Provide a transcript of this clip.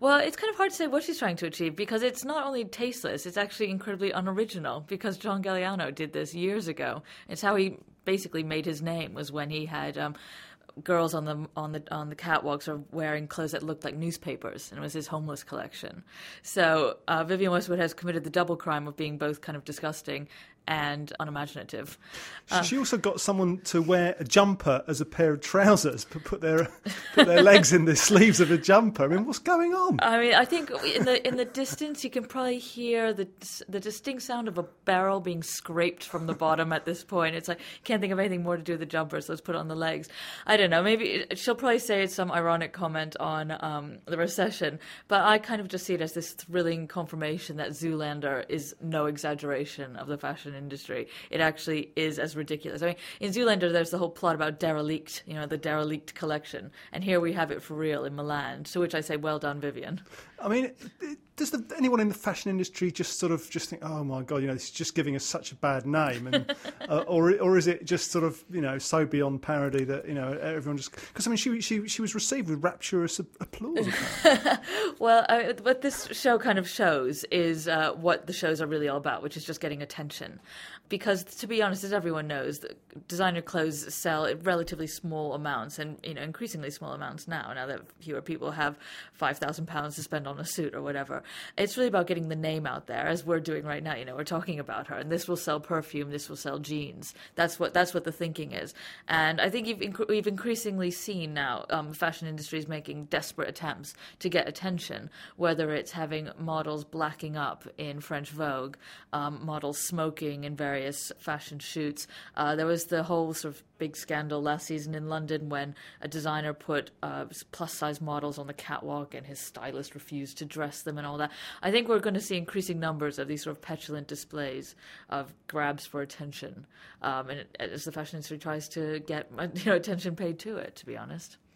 Well, it's kind of hard to say what she's trying to achieve because it's not only tasteless, it's actually incredibly unoriginal because John Galliano did this years ago. It's how he basically made his name, was when he had girls on the catwalks are wearing clothes that looked like newspapers, and it was his homeless collection. So Vivienne Westwood has committed the double crime of being both kind of disgusting and unimaginative. She also got someone to wear a jumper as a pair of trousers, put their legs in the sleeves of a jumper. I mean, what's going on? I mean, I think in the distance you can probably hear the distinct sound of a barrel being scraped from the bottom at this point. It's like, can't think of anything more to do with the jumper, so let's put it on the legs. I don't know, maybe she'll probably say it's some ironic comment on the recession, but I kind of just see it as this thrilling confirmation that Zoolander is no exaggeration of the fashion industry. It actually is as ridiculous. I mean, in Zoolander, there's the whole plot about derelict, the derelict collection, and here we have it for real in Milan. To which I say, well done, Vivienne. I mean, does anyone in the fashion industry just think, oh my God, this is just giving us such a bad name, and or is it just sort of so beyond parody that everyone just, because I mean she was received with rapturous applause. Well, what this show kind of shows is what the shows are really all about, which is just getting attention. Because to be honest, as everyone knows, designer clothes sell in relatively small amounts, and increasingly small amounts now that fewer people have £5,000 to spend on a suit or whatever. It's really about getting the name out there, as we're doing right now. We're talking about her, and this will sell perfume, this will sell jeans. That's what the thinking is. And I think we've increasingly seen now fashion industries making desperate attempts to get attention, whether it's having models blacking up in French Vogue, models smoking in various fashion shoots. There was the whole sort of big scandal last season in London when a designer put plus-size models on the catwalk and his stylist refused to dress them and all that. I think we're going to see increasing numbers of these sort of petulant displays of grabs for attention, and as the fashion industry tries to get attention paid to it, to be honest.